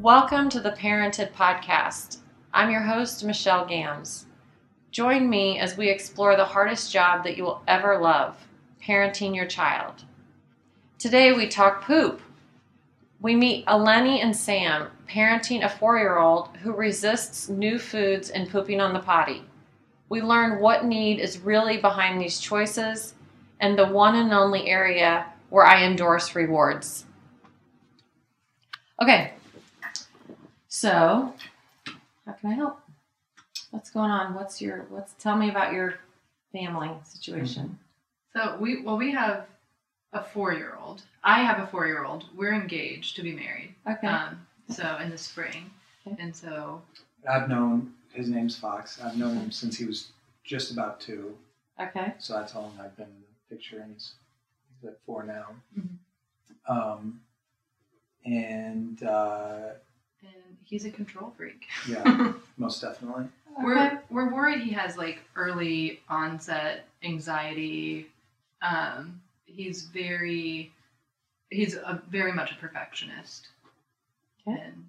Welcome to the Parented Podcast. I'm your host, Michelle Gams. Join me as we explore the hardest job that you will ever love, parenting your child. Today we talk poop. We meet Eleni and Sam, parenting a 4-year-old who resists new foods and pooping on the potty. We learn what need is really behind these choices and the one and only area where I endorse rewards. Okay. So, how can I help? What's going on? Tell me about your family situation. So we have a 4-year-old. I have a 4-year-old. We're engaged to be married. Okay. So in the spring. Okay. And so his name's Fox. I've known him since he was just about 2. Okay. So that's how long I've been in the picture, and he's at 4 now. Mm-hmm. And he's a control freak. Yeah, most definitely. Okay. We're worried he has like early onset anxiety. He's very much a perfectionist. Okay. And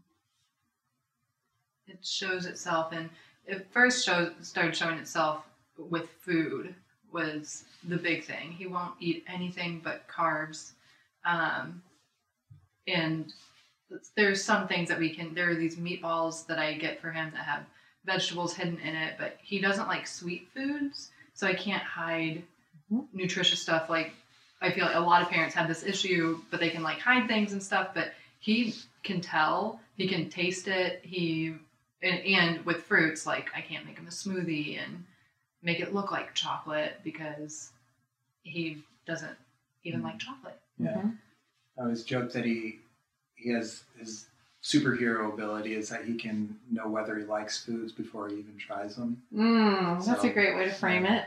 it shows itself, and it first started showing itself with food was the big thing. He won't eat anything but carbs. And there's some things that there are these meatballs that I get for him that have vegetables hidden in it, but he doesn't like sweet foods, so I can't hide nutritious stuff. Like, I feel like a lot of parents have this issue, but they can like hide things and stuff, but he can tell, he can taste it, and with fruits, like I can't make him a smoothie and make it look like chocolate because he doesn't even like chocolate. Yeah. Mm-hmm. I always joke that he has his superhero ability is that he can know whether he likes foods before he even tries them. That's a great way to frame it.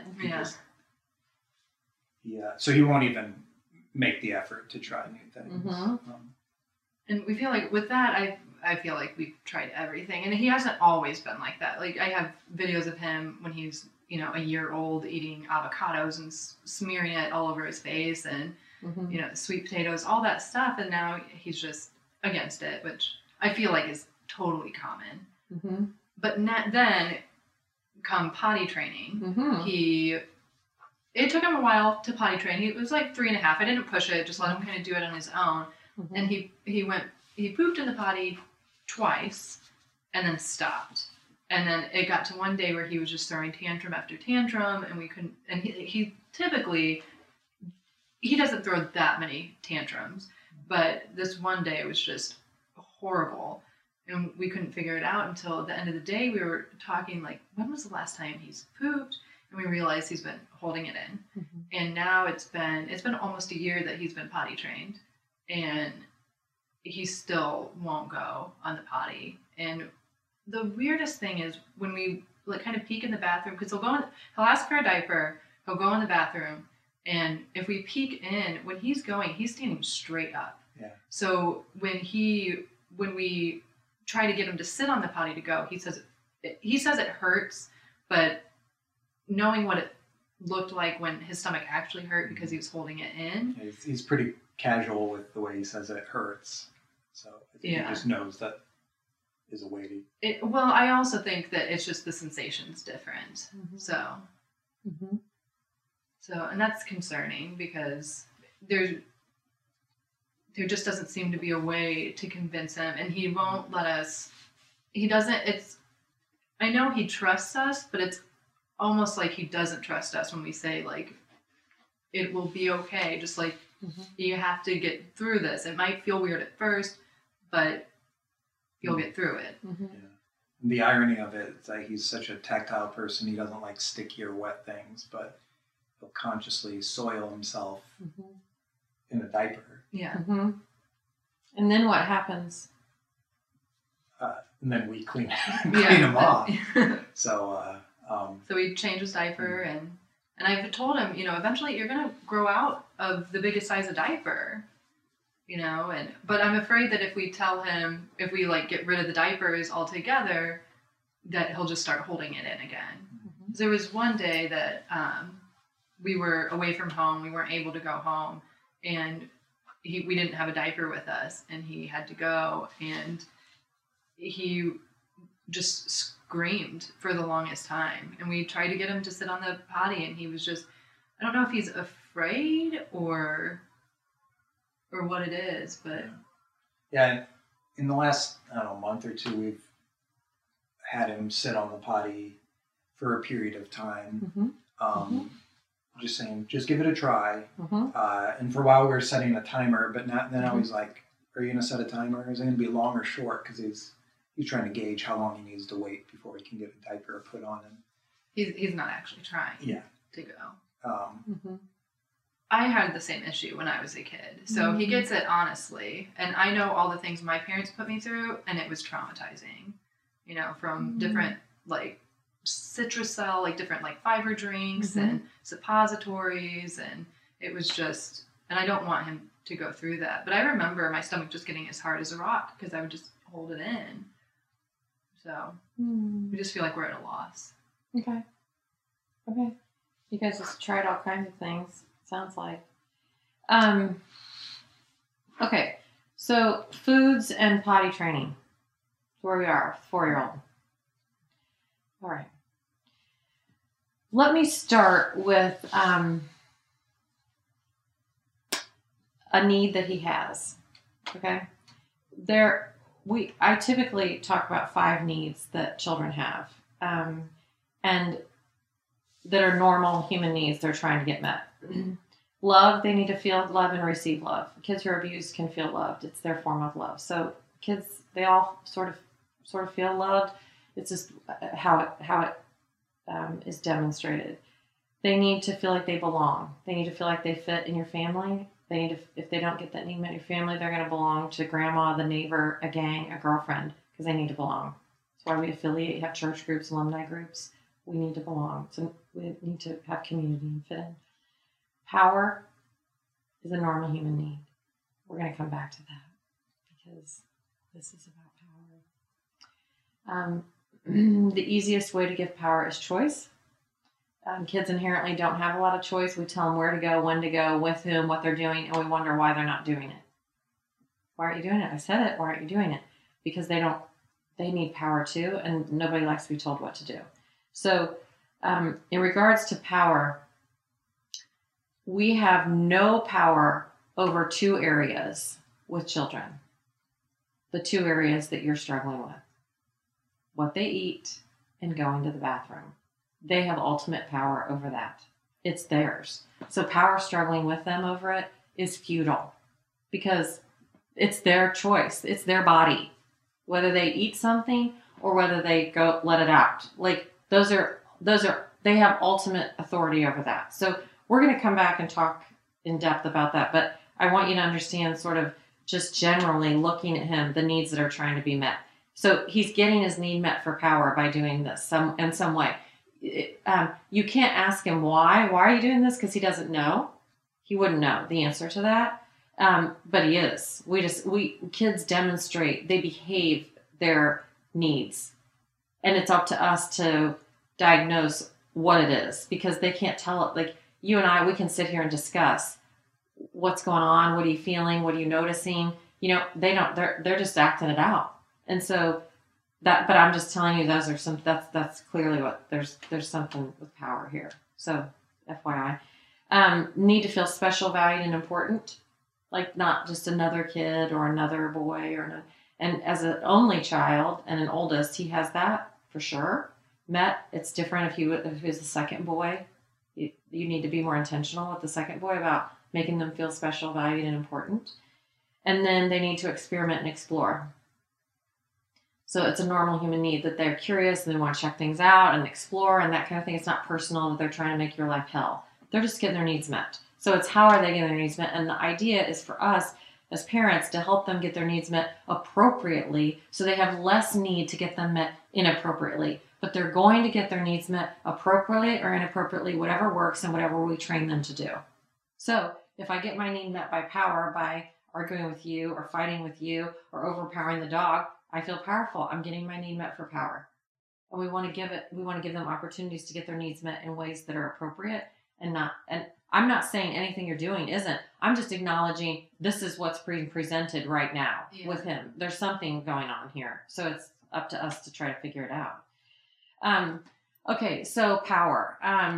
So he won't even make the effort to try new things. Mm-hmm. And we feel like with that, I feel like we've tried everything, and he hasn't always been like that. Like, I have videos of him when he's a year old eating avocados and smearing it all over his face, and sweet potatoes, all that stuff, and now he's just against it, which I feel like is totally common. Mm-hmm. But then come potty training, Mm-hmm. it took him a while to potty train. It was like 3.5. I didn't push it, just let him kind of do it on his own. Mm-hmm. And he pooped in the potty twice and then stopped. And then it got to one day where he was just throwing tantrum after tantrum, and we couldn't, and he typically, he doesn't throw that many tantrums, but this one day it was just horrible, and we couldn't figure it out until the end of the day. We were talking like, when was the last time he's pooped? And we realized he's been holding it in. Mm-hmm. And now it's been almost a year that he's been potty trained, and he still won't go on the potty. And the weirdest thing is when we like kind of peek in the bathroom, because he'll ask for a diaper, he'll go in the bathroom, and if we peek in, when he's going, he's standing straight up. Yeah. So when we try to get him to sit on the potty to go, he says it hurts, but knowing what it looked like when his stomach actually hurt because he was holding it in. Yeah, he's pretty casual with the way he says it hurts. So I think he just knows that is a way to... Well, I also think that it's just the sensation's different. Mm-hmm. So, and that's concerning because there just doesn't seem to be a way to convince him, and he won't let us. I know he trusts us, but it's almost like he doesn't trust us when we say like, it will be okay. Just like, you have to get through this. It might feel weird at first, but you'll get through it. Mm-hmm. Yeah. And the irony of it is that he's such a tactile person. He doesn't like sticky or wet things, but he'll consciously soil himself in a diaper. Yeah. Mm-hmm. And then what happens? And then we clean him off. So we change his diaper, and I've told him, eventually you're going to grow out of the biggest size of diaper, but I'm afraid that if we like get rid of the diapers altogether, that he'll just start holding it in again. Mm-hmm. There was one day that we were away from home. We weren't able to go home, and we didn't have a diaper with us, and he had to go, and he just screamed for the longest time. And we tried to get him to sit on the potty, and he was just, I don't know if he's afraid or what it is, but yeah. In the last, I don't know, month or two, we've had him sit on the potty for a period of time. Just saying, just give it a try. And for a while we were setting a timer, but now he's like, are you going to set a timer? Is it going to be long or short? Because he's trying to gauge how long he needs to wait before he can get a diaper put on him. He's not actually trying to go. I had the same issue when I was a kid. So he gets it honestly. And I know all the things my parents put me through, and it was traumatizing. You know, from different, like, Citrusel, like, different, like, fiber drinks and suppositories. And it was just, and I don't want him to go through that. But I remember my stomach just getting as hard as a rock because I would just hold it in. So we just feel like we're at a loss. Okay. You guys just tried all kinds of things. Sounds like. Okay, so foods and potty training. Where we are, 4-year-old. All right. Let me start with a need that he has. Okay, I typically talk about 5 needs that children have, and that are normal human needs they're trying to get met. Love, they need to feel love and receive love. Kids who are abused can feel loved. It's their form of love. So kids, they all sort of feel loved. It's just how it is demonstrated. They need to feel like they belong. They need to feel like they fit in your family. They need to, if they don't get that need met in your family, they're going to belong to grandma, the neighbor, a gang, a girlfriend, because they need to belong. That's why we affiliate, have church groups, alumni groups. We need to belong. So we need to have community and fit in. Power is a normal human need. We're going to come back to that because this is about power. The easiest way to give power is choice. Kids inherently don't have a lot of choice. We tell them where to go, when to go, with whom, what they're doing, and we wonder why they're not doing it. Why aren't you doing it? I said it. Why aren't you doing it? Because they need power too, and nobody likes to be told what to do. So in regards to power, we have no power over 2 areas with children. The 2 areas that you're struggling with. What they eat and going to the bathroom. They have ultimate power over that. It's theirs. So power struggling with them over it is futile because it's their choice. It's their body. Whether they eat something or whether they go let it out. Like those are they have ultimate authority over that. So we're going to come back and talk in depth about that, but I want you to understand sort of just generally looking at him, the needs that are trying to be met. So he's getting his need met for power by doing this in some way. You can't ask him why. Why are you doing this? Because he doesn't know. He wouldn't know the answer to that. But he is. Kids demonstrate, they behave their needs. And it's up to us to diagnose what it is because they can't tell it. Like you and I, we can sit here and discuss what's going on. What are you feeling? What are you noticing? You know, they're just acting it out. And so but I'm just telling you, those are that's clearly what there's something with power here. So FYI, need to feel special, valued, and important, like not just another kid or another boy and as an only child and an oldest, he has that for sure. It's different if he was the second boy. You need to be more intentional with the second boy about making them feel special, valued, and important. And then they need to experiment and explore. So it's a normal human need that they're curious and they want to check things out and explore and that kind of thing. It's not personal that they're trying to make your life hell. They're just getting their needs met. So it's how are they getting their needs met? And the idea is for us as parents to help them get their needs met appropriately so they have less need to get them met inappropriately. But they're going to get their needs met appropriately or inappropriately, whatever works and whatever we train them to do. So if I get my need met by power, by arguing with you or fighting with you or overpowering the dog, I feel powerful. I'm getting my need met for power. And we want to give them opportunities to get their needs met in ways that are appropriate and I'm not saying anything you're doing isn't. I'm just acknowledging this is what's being presented right now with him. There's something going on here. So up to us to try to figure it out. Okay, so power.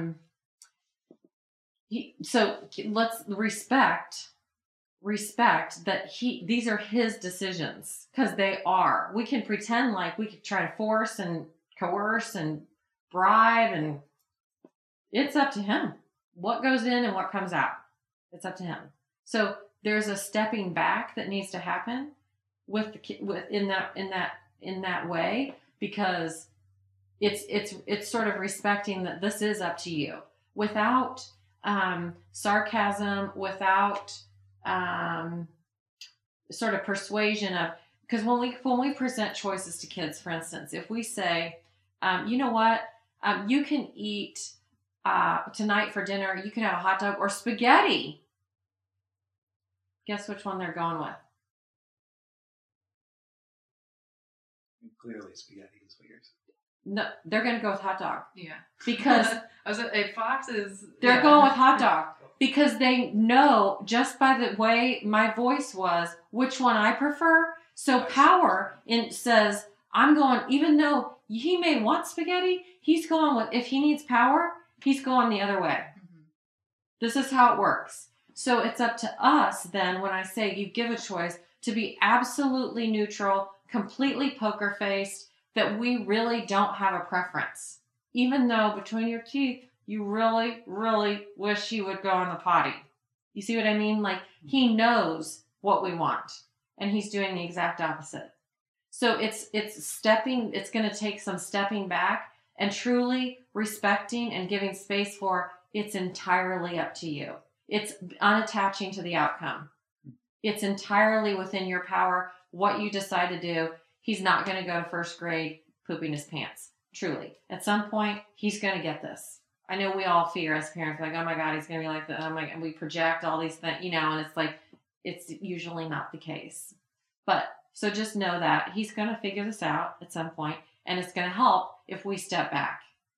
So let's respect that these are his decisions, because they are. We can pretend like we could try to force and coerce and bribe, and it's up to him what goes in and what comes out. It's up to him. So there's a stepping back that needs to happen in that way, because it's sort of respecting that this is up to you, without sarcasm, without sort of persuasion of, because when we present choices to kids, for instance, if we say, you know what, you can eat tonight for dinner, you can have a hot dog or spaghetti. Guess which one they're going with? Clearly, spaghetti is what you're saying. No, they're going to go with hot dog. Yeah. Because Fox is... They're going with hot dog. Because they know, just by the way my voice was, which one I prefer. So power says, I'm going, even though he may want spaghetti, he's going with, if he needs power, he's going the other way. Mm-hmm. This is how it works. So it's up to us then, when I say you give a choice, to be absolutely neutral, completely poker faced, that we really don't have a preference. Even though between your teeth, you really, really wish he would go on the potty. You see what I mean? Like, he knows what we want, and he's doing the exact opposite. So it's going to take some stepping back and truly respecting and giving space for, it's entirely up to you. It's unattaching to the outcome. It's entirely within your power what you decide to do. He's not going to go to first grade pooping his pants. Truly. At some point, he's going to get this. I know we all fear as parents, like, oh my God, he's going to be like that. Oh my God, and we project all these things, and it's like, it's usually not the case. But so just know that he's going to figure this out at some point, and it's going to help if we step back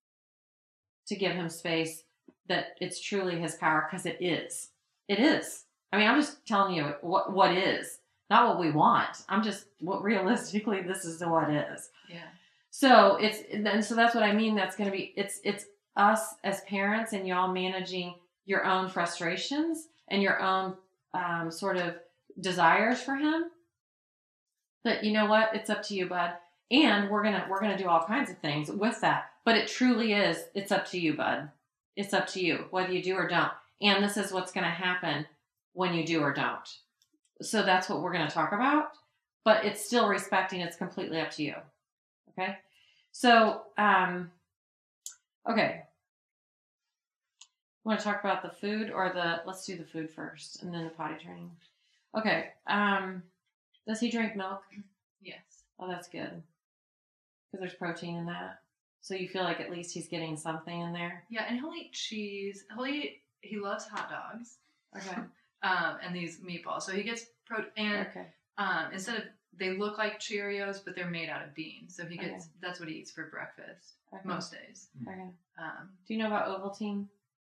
to give him space that it's truly his power, because it is. It is. I mean, I'm just telling you what is, not what we want. I'm just, what realistically, this is what is. Yeah. So so that's what I mean. That's going to be, it's us as parents and y'all managing your own frustrations and your own sort of desires for him. But you know what? It's up to you, bud. And we're gonna do all kinds of things with that. But it truly is. It's up to you, bud. It's up to you whether you do or don't. And this is what's going to happen when you do or don't. So that's what we're going to talk about. But it's still respecting. It's completely up to you. Okay. So, okay. Want to talk about the food or let's do the food first and then the potty training. Okay. Does he drink milk? Yes. Oh, that's good. Because there's protein in that. So you feel like at least he's getting something in there? Yeah, and he'll eat cheese. He loves hot dogs. Okay. And these meatballs. So he gets protein. And okay. Instead of, they look like Cheerios, but they're made out of beans. So he gets, that's what he eats for breakfast most days. Okay. Do you know about Ovaltine?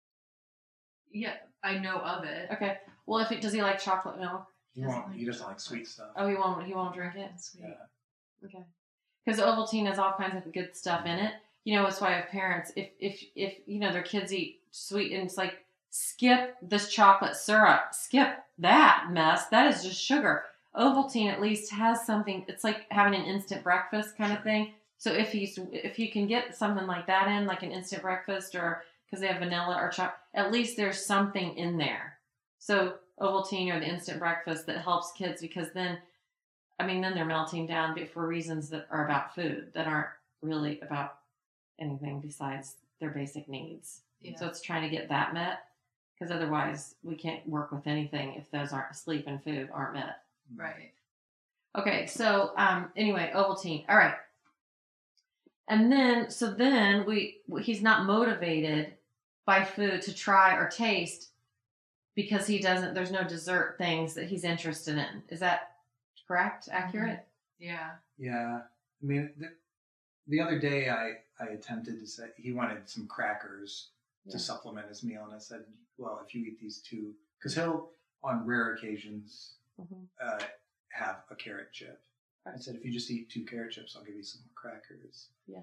Yeah, I know of it. Okay. Well, does he like chocolate milk? He doesn't like sweet stuff. Oh, he won't drink it? Sweet. Yeah. Okay. Because Ovaltine has all kinds of good stuff in it. It's why parents, if their kids eat sweet, and it's like, skip this chocolate syrup. Skip that mess. That is just sugar. Ovaltine at least has something. It's like having an instant breakfast kind of thing. So if you can get something like that in, like an instant breakfast, or because they have vanilla or chocolate, at least there's something in there. So Ovaltine or the instant breakfast that helps kids, because then they're melting down for reasons that are about food that aren't really about anything besides their basic needs. Yeah. So it's trying to get that met, because otherwise we can't work with anything if those sleep and food aren't met. Right. Okay. So anyway, Ovaltine. All right. And then he's not motivated by food to try or taste, because there's no dessert things that he's interested in. Is that correct? Accurate? Yeah. Yeah. I mean, the other day I attempted to say he wanted some crackers to supplement his meal, and I said, well, if you eat these two, because he'll on rare occasions have a carrot chip. I said, if you just eat 2 carrot chips, I'll give you some crackers. Yeah.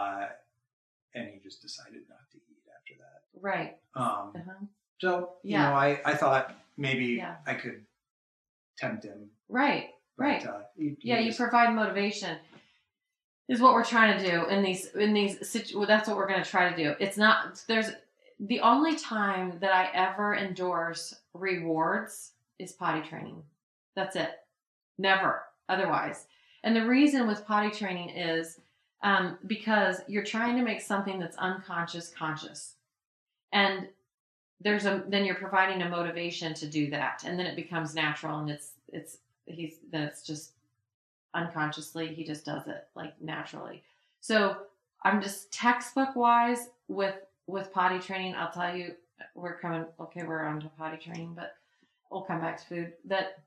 And he just decided not to eat after that. Right. So, you know, I thought maybe Yeah. I could tempt him. Right. But, Right. you You provide motivation is what we're trying to do in these that's what we're going to try to do. It's not, there's the only time that I ever endorse rewards is potty training. That's it. Never otherwise. And the reason with potty training is because you're trying to make something that's unconscious conscious. And then you're providing a motivation to do that. And then it becomes natural, and it's just unconsciously, he just does it like naturally. So I'm just textbook wise with potty training. I'll tell you, we're on to potty training, but we'll come back to food. That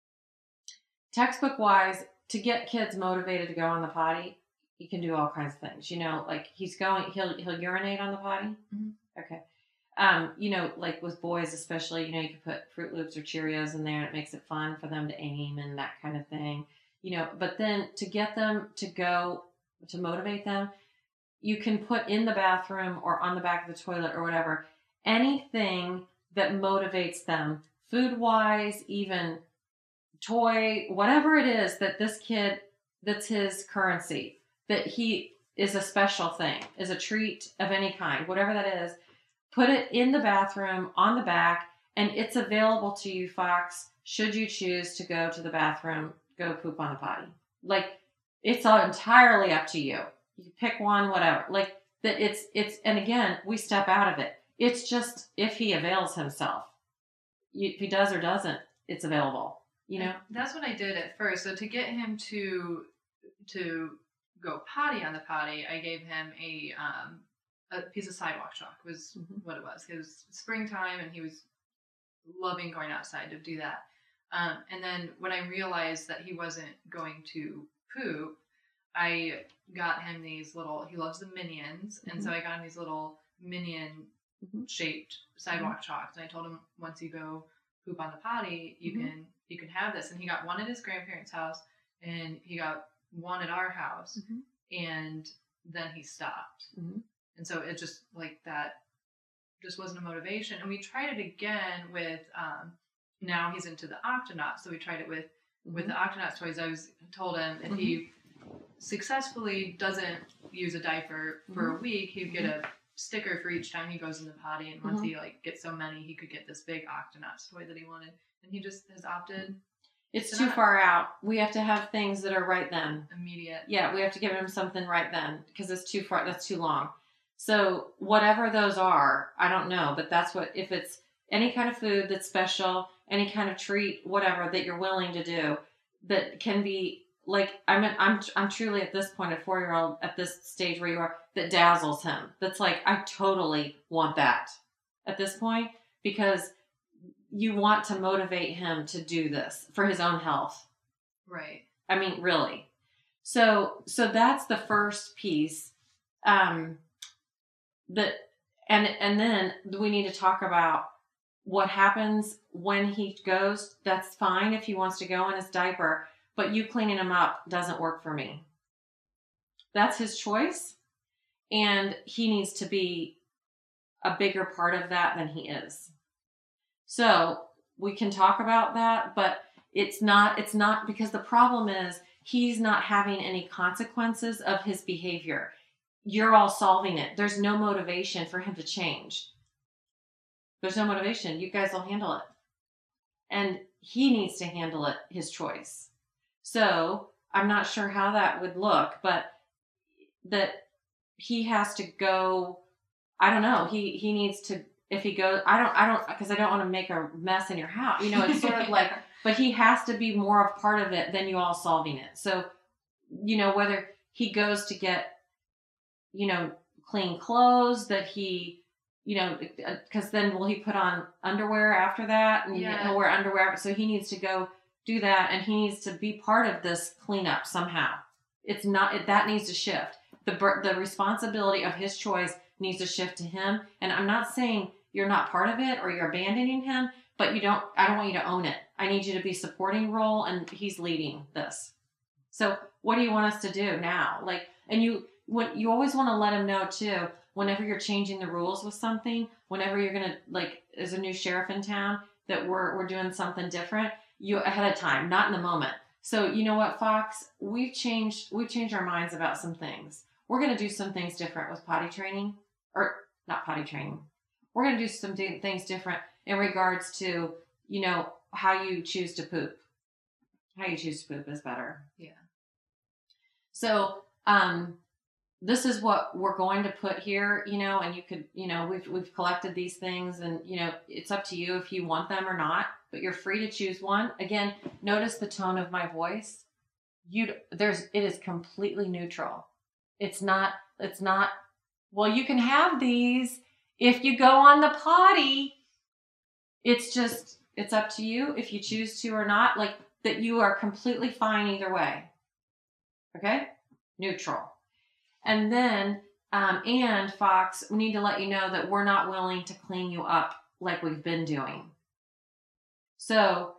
textbook wise, to get kids motivated to go on the potty, you can do all kinds of things. You know, like he'll urinate on the potty. Mm-hmm. Okay. You know, like with boys especially, you know, you can put Fruit Loops or Cheerios in there, and it makes it fun for them to aim and that kind of thing. You know, but then to get them to motivate them, you can put in the bathroom or on the back of the toilet or whatever, anything that motivates them, food-wise, even toy, whatever it is that this kid, that's his currency, that he is a special thing, is a treat of any kind, whatever that is, put it in the bathroom on the back, and it's available to you, Fox, should you choose to go to the bathroom, go poop on the potty. Like, it's all entirely up to you. You pick one, whatever. Like, that it's, and again, we step out of it. It's just if he avails himself. If he does or doesn't, it's available. You know? That's what I did at first. So to get him to go potty on the potty, I gave him a piece of sidewalk chalk was what it was. It was springtime, and he was loving going outside to do that. And then when I realized that he wasn't going to poop, I got him these little, he loves the Minions, and so I got him these little Minion-shaped sidewalk chalks, and I told him, once you go poop on the potty, you can have this. And he got one at his grandparents' house, and he got one at our house, and then he stopped. And so it just, like, that just wasn't a motivation. And we tried it again with, now he's into the Octonauts, so we tried it with the Octonauts toys. I told him if he successfully doesn't use a diaper for a week, he'd get a sticker for each time he goes in the potty, and once he gets so many, he could get this big Octonauts toy that he wanted, and he just has opted. It's too far out. We have to have things that are right then. Immediate. Yeah, we have to give him something right then, because it's too far. That's too long. So whatever those are, I don't know, but that's what, if it's any kind of food that's special, any kind of treat, whatever that you're willing to do, that can be like, I'm truly at this point, a 4-year-old at this stage where you are, that dazzles him. That's like, I totally want that at this point, because you want to motivate him to do this for his own health. Right. I mean, really. So that's the first piece. And then we need to talk about what happens when he goes. That's fine if he wants to go in his diaper, but you cleaning him up doesn't work for me. That's his choice, and he needs to be a bigger part of that than he is. So we can talk about that, but it's not because the problem is he's not having any consequences of his behavior. You're all solving it. There's no motivation for him to change. There's no motivation. You guys will handle it. And he needs to handle it, his choice. So I'm not sure how that would look, but that he has to go, I don't know. He needs to, if he goes, I don't, because I don't want to make a mess in your house. You know, it's sort of like, but he has to be more of part of it than you all solving it. So, you know, whether he goes to get, you know, clean clothes, that he, you know, because then will he put on underwear after that? And he'll wear underwear. So he needs to go do that, and he needs to be part of this cleanup somehow. It's not, that needs to shift. The responsibility of his choice needs to shift to him. And I'm not saying you're not part of it or you're abandoning him, but I don't want you to own it. I need you to be supporting role, and he's leading this. So what do you want us to do now? Like, and you always want to let him know too, whenever you're changing the rules with something, whenever you're going to, like, there's a new sheriff in town that we're doing something different, you ahead of time, not in the moment. So you know what, Fox, we've changed our minds about some things. We're going to do some things different with potty training, or not potty training. We're going to do some things different in regards to, you know, how you choose to poop. How you choose to poop is better. Yeah. So, this is what we're going to put here, you know, and you could, you know, we've collected these things, and, you know, it's up to you if you want them or not, but you're free to choose one. Again, notice the tone of my voice. It is completely neutral. It's not, well, you can have these if you go on the potty. It's just, it's up to you if you choose to or not, like, that you are completely fine either way. Okay? Neutral. And then, and Fox, we need to let you know that we're not willing to clean you up like we've been doing. So,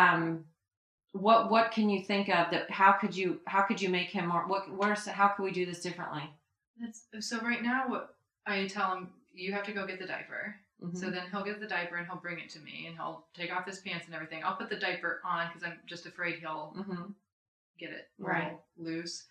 what can you think of that? How could you make him more? How could we do this differently? So right now, what I tell him, you have to go get the diaper. Mm-hmm. So then he'll get the diaper and he'll bring it to me, and he'll take off his pants and everything. I'll put the diaper on because I'm just afraid he'll get it right loose.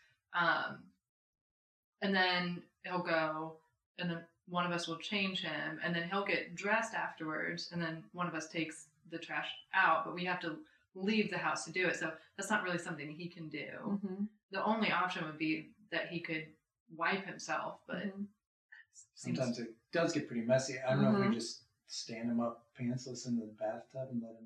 And then he'll go, and then one of us will change him, and then he'll get dressed afterwards, and then one of us takes the trash out, but we have to leave the house to do it. So that's not really something he can do. Mm-hmm. The only option would be that he could wipe himself, but sometimes it does get pretty messy. I don't know if we just stand him up pantsless in the bathtub and let him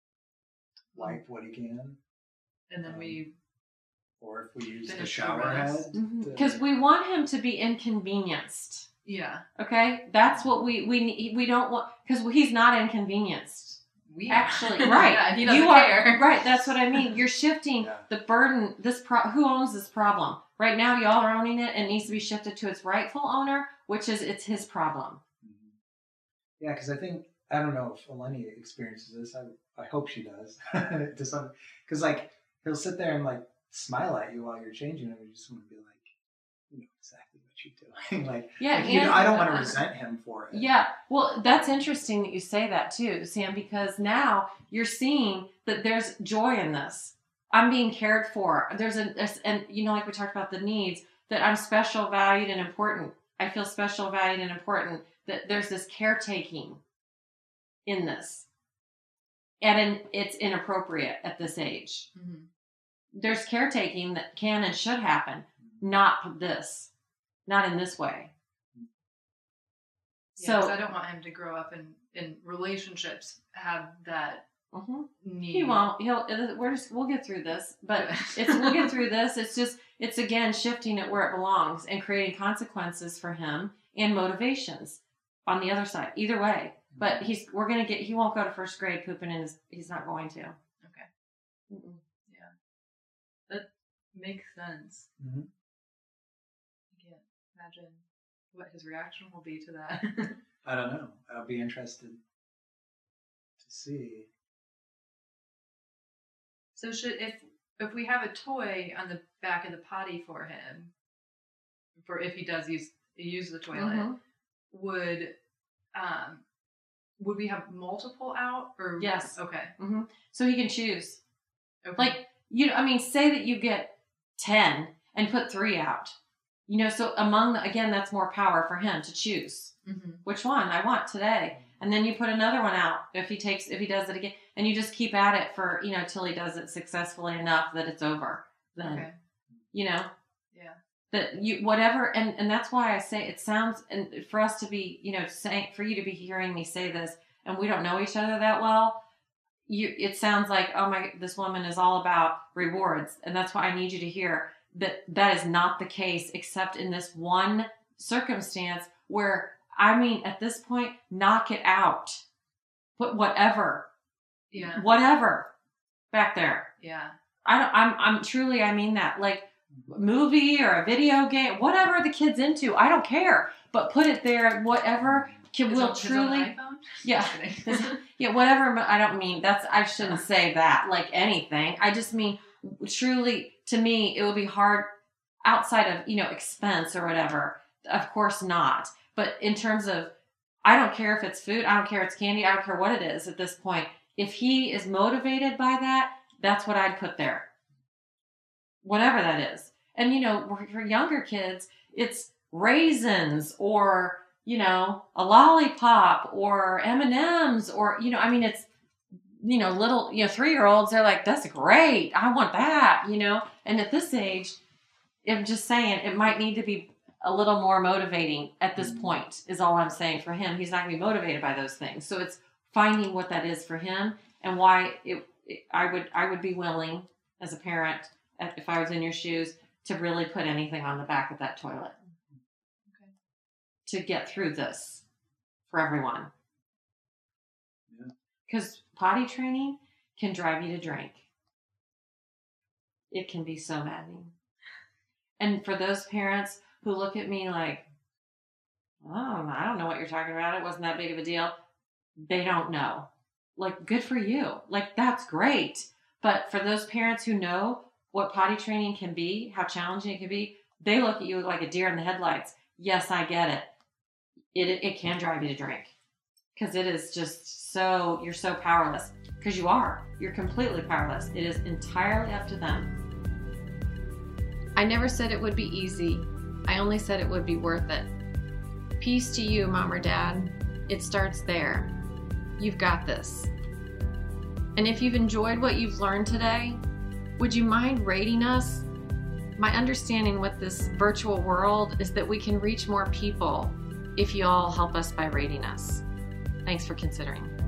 wipe what he can. And then or if we use the shower head. Because we want him to be inconvenienced. Yeah. Okay? That's what we don't want, because he's not inconvenienced. We actually, right. Yeah, he doesn't care. Right, that's what I mean. You're shifting the burden. Who owns this problem? Right now, y'all are owning it, and it needs to be shifted to its rightful owner, which is it's his problem. Yeah, because I don't know if Eleni experiences this. I hope she does. Because, like, he'll sit there and, like, smile at you while you're changing him. You just want to be like, you know exactly what you're doing. Like, I don't want to resent him for it. Yeah, well, that's interesting that you say that too, Sam, because now you're seeing that there's joy in this. I'm being cared for. And you know, like we talked about the needs, that I'm special, valued, and important. I feel special, valued, and important. That there's this caretaking in this, and it's inappropriate at this age. Mm-hmm. There's caretaking that can and should happen, not in this way. Yeah, so I don't want him to grow up in relationships have that need. He won't. We'll get through this, but we'll get through this. It's again shifting it where it belongs and creating consequences for him and motivations on the other side. Either way, but he won't go to first grade pooping in he's not going to. Okay. Mm-mm. That makes sense. Mm-hmm. I can't imagine what his reaction will be to that. I don't know. I'll be interested to see. So if we have a toy on the back of the potty for him, for if he does use the toilet, would we have multiple out or yes? Okay. Mm-hmm. So he can choose. Okay. Like say that you get 10 and put 3 out. You know, so again, that's more power for him to choose which one I want today. And then you put another one out if he does it again, and you just keep at it for, till he does it successfully enough that it's over. Then, that you, whatever. And that's why I say it sounds, and for us to be, for you to be hearing me say this, and we don't know each other that well, it sounds like, this woman is all about rewards. And that's why I need you to hear that is not the case, except in this one circumstance where, at this point, knock it out. Put whatever back there. Yeah. I'm truly, I mean that, like movie or a video game, whatever the kid's into, I don't care, but put it there, whatever will truly, whatever. I don't mean I shouldn't say that, like anything. I just mean, truly, to me, it would be hard outside of, expense or whatever. Of course not. But in terms of, I don't care if it's food, I don't care if it's candy, I don't care what it is at this point. If he is motivated by that, that's what I'd put there. Whatever that is. And, for younger kids, it's raisins or, a lollipop or M&Ms or, it's, little, 3-year-olds, they're like, that's great. I want that, And at this age, I'm just saying it might need to be a little more motivating at this point is all I'm saying for him. He's not going to be motivated by those things. So it's finding what that is for him and why I would be willing as a parent, if I was in your shoes, to really put anything on the back of that toilet to get through this for everyone. Because potty training can drive you to drink. It can be so maddening. And for those parents who look at me like, oh, I don't know what you're talking about. It wasn't that big of a deal. They don't know. Like, good for you. Like, that's great. But for those parents who know what potty training can be, how challenging it can be, they look at you like a deer in the headlights. Yes, I get it. It can drive you to drink. Because it is just you're so powerless. Because you are. You're completely powerless. It is entirely up to them. I never said it would be easy. I only said it would be worth it. Peace to you, Mom or Dad. It starts there. You've got this. And if you've enjoyed what you've learned today, would you mind rating us? My understanding with this virtual world is that we can reach more people if you all help us by rating us. Thanks for considering.